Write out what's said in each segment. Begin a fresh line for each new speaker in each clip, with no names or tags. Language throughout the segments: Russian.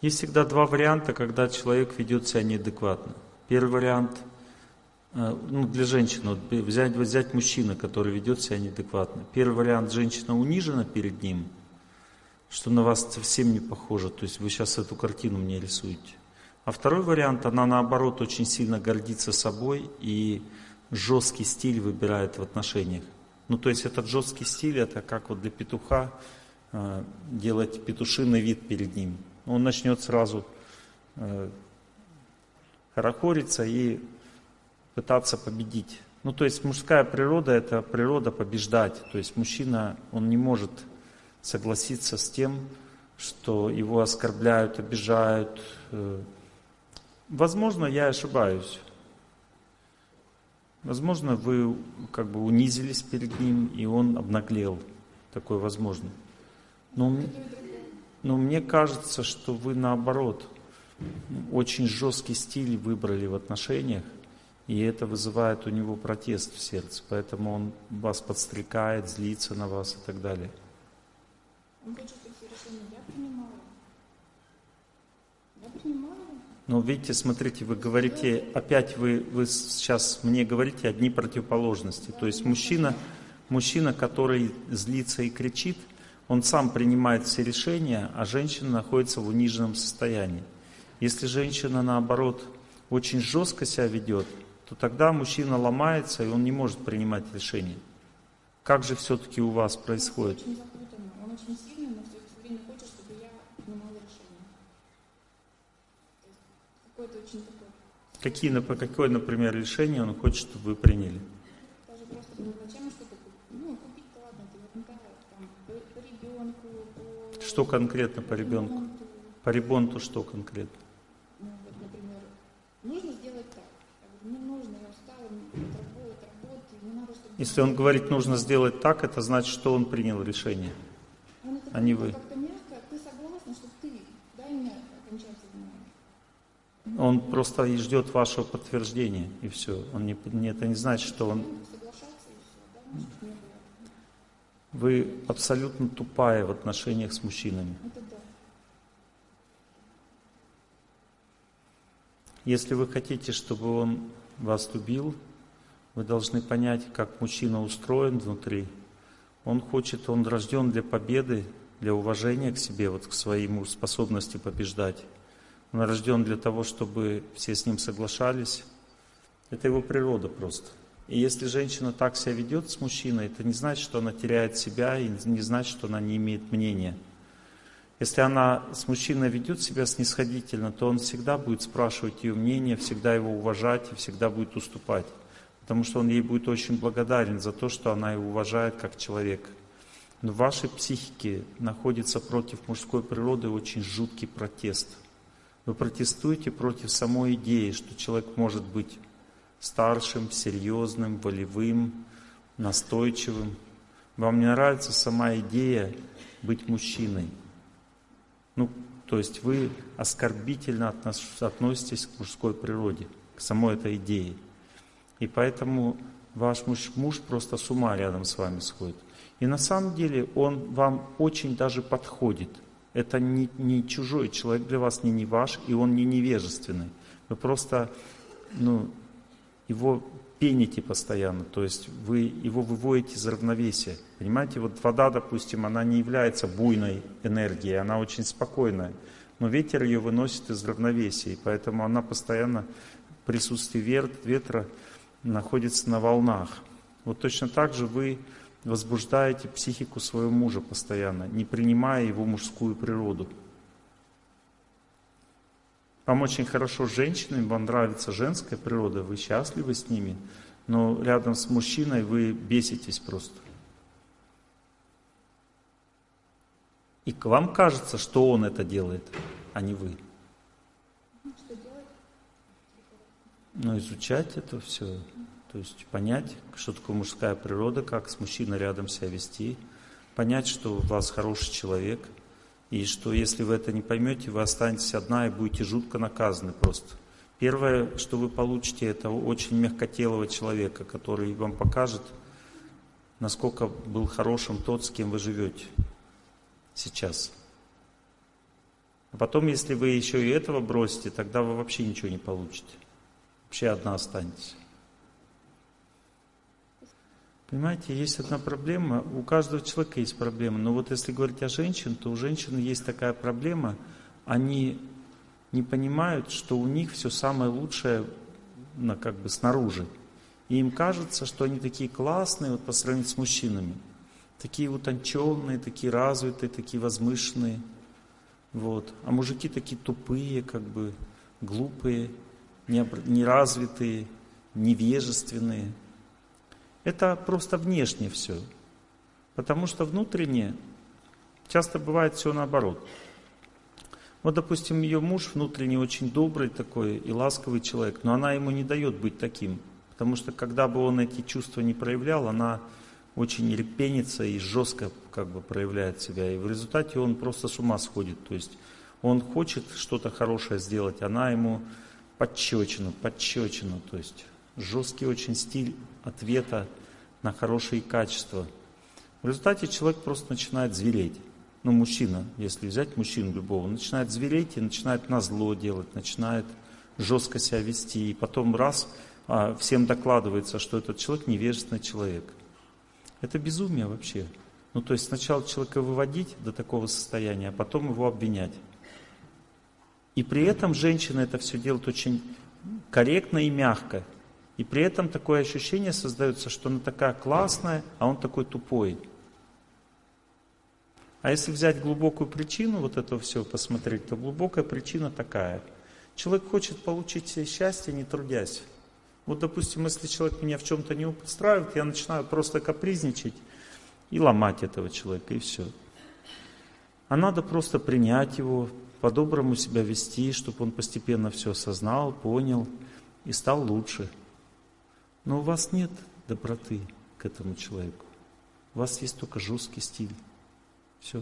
Есть всегда два варианта, когда человек ведет себя неадекватно. Первый вариант, для женщины, вот взять мужчину, который ведет себя неадекватно. Первый вариант, женщина унижена перед ним, что на вас совсем не похоже, то есть вы сейчас эту картину мне рисуете. А второй вариант, она наоборот очень сильно гордится собой и жесткий стиль выбирает в отношениях. То есть этот жесткий стиль, это как вот для петуха делать петушиный вид перед ним. Он начнет сразу хорохориться и пытаться победить. То есть мужская природа — это природа побеждать. То есть мужчина, он не может согласиться с тем, что его оскорбляют, обижают. Возможно, я ошибаюсь. Возможно, вы как бы унизились перед ним, и он обнаглел. Такое возможно. Но мне кажется, что вы наоборот очень жесткий стиль выбрали в отношениях, и это вызывает у него протест в сердце. Поэтому он вас подстрекает, злится на вас и так далее.
Он хочет такие решения, я принимаю. Я принимаю.
Но видите, смотрите, вы говорите, опять вы сейчас мне говорите одни противоположности. То есть мужчина, который злится и кричит, он сам принимает все решения, а женщина находится в униженном состоянии. Если женщина, наоборот, очень жестко себя ведет, то тогда мужчина ломается, и он не может принимать решения. Как же все-таки у вас происходит?
Он очень запутанный, он очень сильный, но все время хочет, чтобы я принимала решение. Какое-то очень такое.
Какое, например, решение он хочет, чтобы вы приняли?
Даже просто зачем что-то купить? Купить-то ладно, это ерунда, там, по ребенку, по...
Что конкретно по ребенку? По ремонту что конкретно?
Например, нужно сделать так. Я говорю, нужно, я устала, мне работа, не надо, чтобы...
Если он говорит, нужно сделать так, это значит, что он принял решение, а не вы.
Как-то мягко, ты согласна, что ты, дай мне окончательное.
Он просто и ждет вашего подтверждения, и все. Это не значит, что он... Вы абсолютно тупая в отношениях с мужчинами.
Это да.
Если вы хотите, чтобы он вас любил, вы должны понять, как мужчина устроен внутри. Он рожден для победы, для уважения к себе, к своей способности побеждать. Он рожден для того, чтобы все с ним соглашались. Это его природа просто. И если женщина так себя ведет с мужчиной, это не значит, что она теряет себя, и не значит, что она не имеет мнения. Если она с мужчиной ведет себя снисходительно, то он всегда будет спрашивать ее мнение, всегда его уважать и всегда будет уступать. Потому что он ей будет очень благодарен за то, что она его уважает как человека. Но в вашей психике находится против мужской природы очень жуткий протест. Вы протестуете против самой идеи, что человек может быть старшим, серьезным, волевым, настойчивым. Вам не нравится сама идея быть мужчиной. То есть вы оскорбительно относитесь к мужской природе, к самой этой идее. И поэтому ваш муж просто с ума рядом с вами сходит. И на самом деле он вам очень даже подходит. Это не чужой человек для вас, не ваш, и он не невежественный. Вы просто его пените постоянно, то есть вы его выводите из равновесия. Понимаете, вода, допустим, она не является буйной энергией, она очень спокойная, но ветер ее выносит из равновесия, и поэтому она постоянно в присутствии ветра находится на волнах. Точно так же вы возбуждаете психику своего мужа постоянно, не принимая его мужскую природу. Вам очень хорошо с женщинами, вам нравится женская природа, вы счастливы с ними, но рядом с мужчиной вы беситесь просто. И к вам кажется, что он это делает, а не вы.
Что делать?
Изучать это все. То есть понять, что такое мужская природа, как с мужчиной рядом себя вести, понять, что у вас хороший человек, и что если вы это не поймете, вы останетесь одна и будете жутко наказаны просто. Первое, что вы получите, это очень мягкотелого человека, который вам покажет, насколько был хорошим тот, с кем вы живете сейчас. А потом, если вы еще и этого бросите, тогда вы вообще ничего не получите. Вообще одна останетесь. Понимаете, есть одна проблема, у каждого человека есть проблема, но вот если говорить о женщинах, то у женщин есть такая проблема, они не понимают, что у них все самое лучшее как бы снаружи. И им кажется, что они такие классные вот по сравнению с мужчинами, такие утонченные, такие развитые, такие возвышенные. Вот. А мужики такие тупые, как бы глупые, неразвитые, невежественные. Это просто внешне все. Потому что внутренне часто бывает все наоборот. Вот, допустим, ее муж внутренне очень добрый такой и ласковый человек, но она ему не дает быть таким. Потому что когда бы он эти чувства не проявлял, она очень репенится и жестко как бы проявляет себя. И в результате он просто с ума сходит. То есть он хочет что-то хорошее сделать, она ему подчечину. То есть жесткий очень стиль ответа на хорошие качества. В результате человек просто начинает звереть. Ну, мужчина, если взять мужчину любого, он начинает звереть и начинает назло делать, начинает жестко себя вести. И потом раз всем докладывается, что этот человек невежественный человек. Это безумие вообще. Ну, то есть сначала человека выводить до такого состояния, а потом его обвинять. И при этом женщина это все делает очень корректно и мягко. И при этом такое ощущение создается, что она такая классная, а он такой тупой. А если взять глубокую причину вот этого всего посмотреть, то глубокая причина такая. Человек хочет получить себе счастье, не трудясь. Вот, допустим, если человек меня в чем-то не устраивает, я начинаю просто капризничать и ломать этого человека, и все. А надо просто принять его, по-доброму себя вести, чтобы он постепенно все осознал, понял и стал лучше. Но у вас нет доброты к этому человеку. У вас есть только жесткий стиль. Все.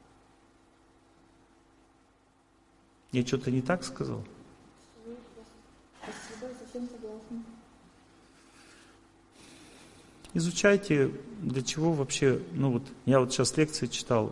Я что-то не так сказал?
Спасибо, совсем согласна.
Изучайте, для чего вообще, ну вот, я вот сейчас лекции читал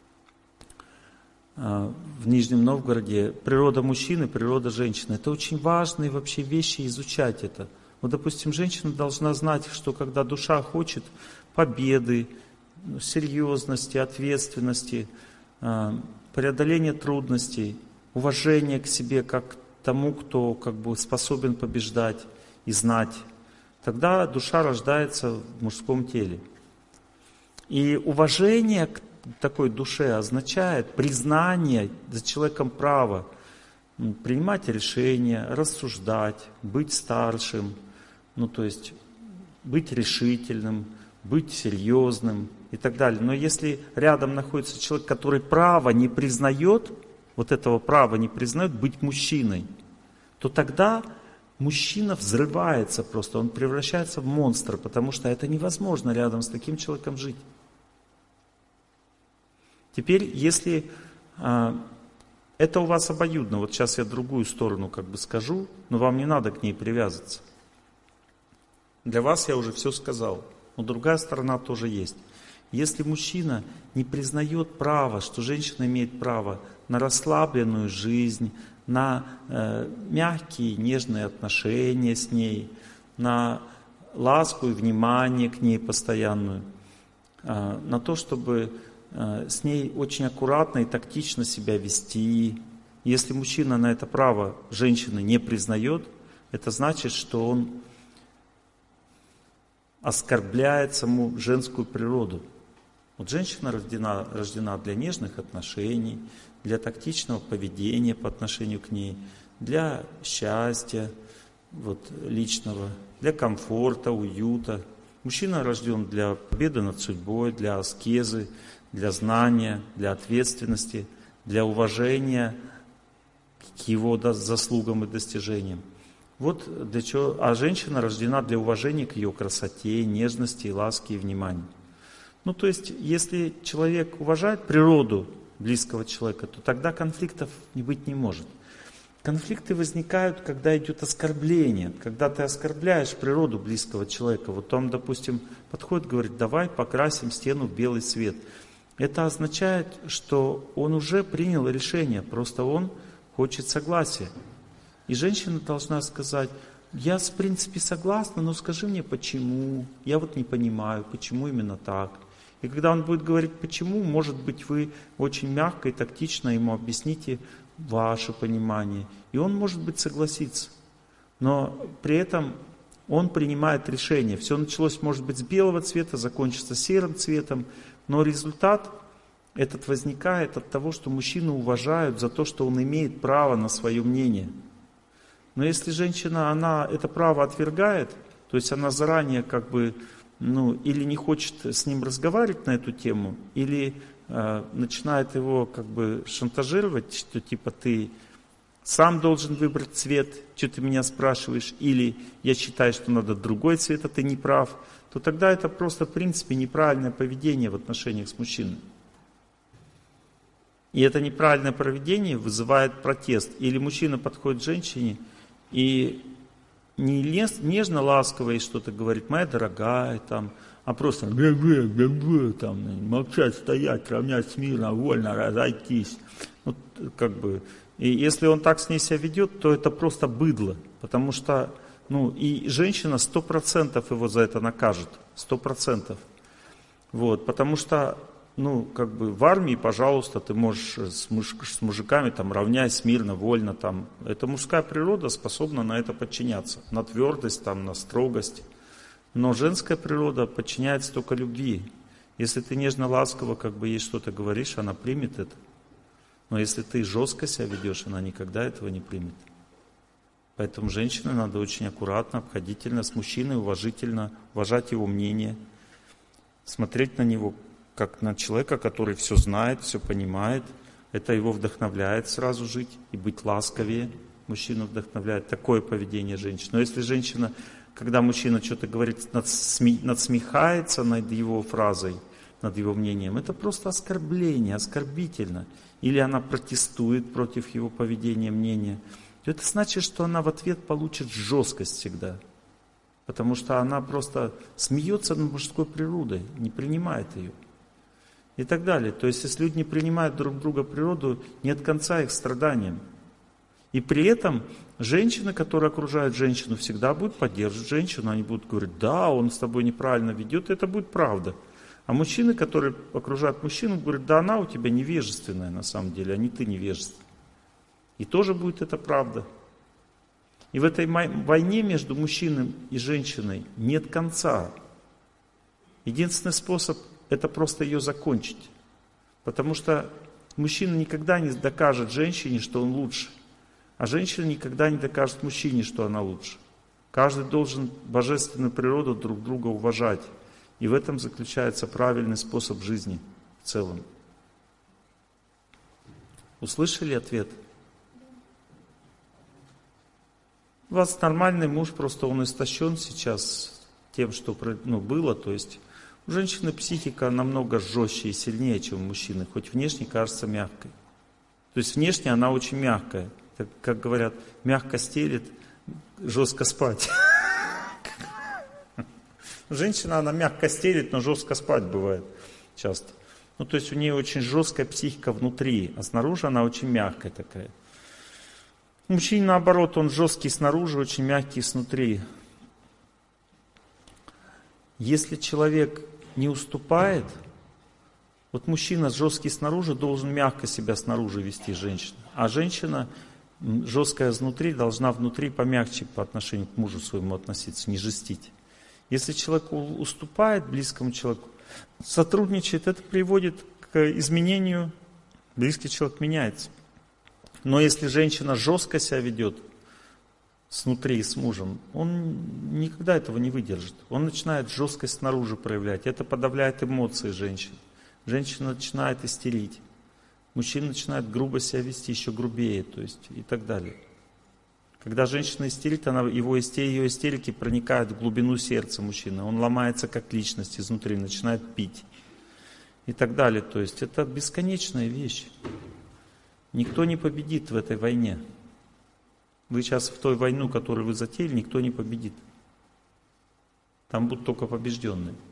в Нижнем Новгороде, природа мужчины, природа женщины. Это очень важные вообще вещи, изучать это. Вот, допустим, женщина должна знать, что когда душа хочет победы, серьезности, ответственности, преодоления трудностей, уважения к себе как к тому, кто как бы способен побеждать и знать, тогда душа рождается в мужском теле. И уважение к такой душе означает признание за человеком права принимать решения, рассуждать, быть старшим, ну то есть быть решительным, быть серьезным и так далее. Но если рядом находится человек, который право не признает, вот этого права не признает быть мужчиной, то тогда мужчина взрывается просто, он превращается в монстра, потому что это невозможно рядом с таким человеком жить. Теперь, если это у вас обоюдно, вот сейчас я другую сторону как бы скажу, но вам не надо к ней привязываться. Для вас я уже все сказал, но другая сторона тоже есть. Если мужчина не признает право, что женщина имеет право на расслабленную жизнь, на мягкие, нежные отношения с ней, на ласку и внимание к ней постоянную, на то, чтобы с ней очень аккуратно и тактично себя вести. Если мужчина на это право женщины не признает, это значит, что он оскорбляет саму женскую природу. Вот женщина рождена для нежных отношений, для тактичного поведения по отношению к ней, для счастья вот, личного, для комфорта, уюта. Мужчина рожден для победы над судьбой, для аскезы, для знания, для ответственности, для уважения к его заслугам и достижениям. Вот для чего. А женщина рождена для уважения к ее красоте, нежности, ласке и вниманию. Ну, то есть, если человек уважает природу близкого человека, то тогда конфликтов быть не может. Конфликты возникают, когда идет оскорбление, когда ты оскорбляешь природу близкого человека. Вот он, допустим, подходит, говорит, давай покрасим стену в белый цвет. это означает, что он уже принял решение, просто он хочет согласия. И женщина должна сказать: я в принципе согласна, но скажи мне почему, я вот не понимаю, почему именно так. И когда он будет говорить почему, может быть, вы очень мягко и тактично ему объясните ваше понимание, и он, может быть, согласится. Но при этом он принимает решение. Все началось, может быть, с белого цвета, закончится серым цветом, но результат этот возникает от того, что мужчину уважают за то, что он имеет право на свое мнение. Но если женщина, она это право отвергает, то есть она заранее как бы, или не хочет с ним разговаривать на эту тему, или начинает его как бы шантажировать, что типа ты сам должен выбрать цвет, что ты меня спрашиваешь, или я считаю, что надо другой цвет, а ты не прав, то тогда это просто в принципе неправильное поведение в отношениях с мужчиной. И это неправильное поведение вызывает протест. Или мужчина подходит к женщине и не нежно, ласково ей что-то говорит, моя дорогая, там, а просто там, молчать, стоять, равнять смирно, вольно, разойтись. Вот, как бы. И если он так с ней себя ведет, то это просто быдло. Потому что, и женщина 100% его за это накажет. 100%. Вот, потому что, в армии, пожалуйста, ты можешь с мужиками там равняясь мирно, вольно там. Это мужская природа способна на это подчиняться. На твердость, там, на строгость. Но женская природа подчиняется только любви. Если ты нежно-ласково ей что-то говоришь, она примет это. Но если ты жестко себя ведешь, она никогда этого не примет. Поэтому женщине надо очень аккуратно, обходительно, с мужчиной уважительно, уважать его мнение, смотреть на него как на человека, который все знает, все понимает. Это его вдохновляет сразу жить и быть ласковее. Мужчину вдохновляет такое поведение женщины. Но если женщина, когда мужчина что-то говорит, надсмехается над его фразой, над его мнением, это просто оскорбление, оскорбительно. Или она протестует против его поведения, мнения. Это значит, что она в ответ получит жесткость всегда. Потому что она просто смеется над мужской природой, не принимает ее. И так далее. То есть, если люди не принимают друг друга природу, нет конца их страданиям. И при этом женщины, которые окружают женщину, всегда будут поддерживать женщину. Они будут говорить: да, он с тобой неправильно ведет, и это будет правда. А мужчины, которые окружают мужчину, говорят: да, она у тебя невежественная на самом деле, а не ты невежественный. И тоже будет это правда. И в этой войне между мужчиной и женщиной нет конца. Единственный способ — это просто ее закончить. Потому что мужчина никогда не докажет женщине, что он лучше. А женщина никогда не докажет мужчине, что она лучше. Каждый должен божественную природу друг друга уважать. И в этом заключается правильный способ жизни в целом. Услышали ответ? У вас нормальный муж, просто он истощен сейчас тем, что было. То есть у женщины психика намного жестче и сильнее, чем у мужчины, хоть внешне кажется мягкой. То есть внешне она очень мягкая. Как говорят, мягко стелит, жестко спать. Женщина, она мягко стелит, но жестко спать бывает часто. То есть у нее очень жесткая психика внутри, а снаружи она очень мягкая такая. Мужчина, наоборот, он жесткий снаружи, очень мягкий снутри. Если человек не уступает, вот мужчина жесткий снаружи должен мягко себя снаружи вести женщина, а женщина жесткая изнутри должна внутри помягче по отношению к мужу своему относиться, не жестить. Если человек уступает близкому человеку, сотрудничает, это приводит к изменению, близкий человек меняется. Но если женщина жестко себя ведет снутри с мужем, он никогда этого не выдержит. Он начинает жесткость снаружи проявлять. Это подавляет эмоции женщин. Женщина начинает истерить. Мужчина начинает грубо себя вести, еще грубее, то есть и так далее. Когда женщина истерит, ее истерики проникают в глубину сердца мужчины. Он ломается как личность изнутри, начинает пить и так далее. То есть это бесконечная вещь. Никто не победит в этой войне. Вы сейчас в той войну, которую вы затеяли, никто не победит. Там будут только побежденные.